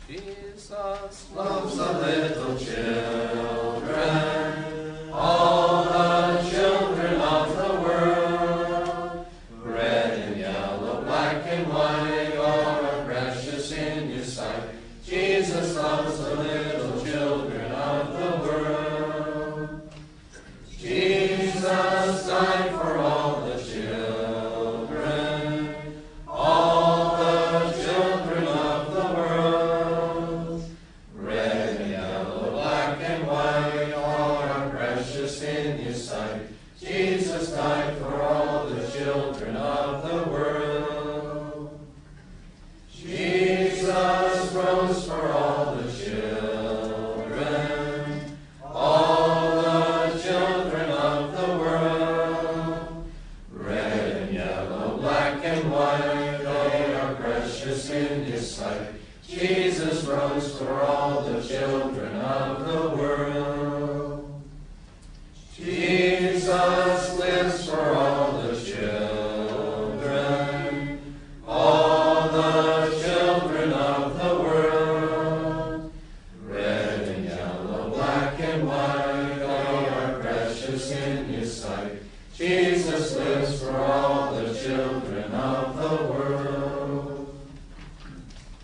Jesus loves the little children, all the children of the world. Red and yellow, black and white, all are precious in your sight. Jesus loves the little children of the world. Jesus died for all the children, all the children of the world. Red and yellow, black and white, all are precious in your sight. Jesus died for all the children of the world. Jesus rose for all the children, all the children of the world. Red and yellow, black and white, they are precious in His sight. Jesus rose for all the children of the world. Jesus lives for all the children, all the children of the world. Red and yellow, black and white, they are precious in His sight. Jesus lives for all the children of the world.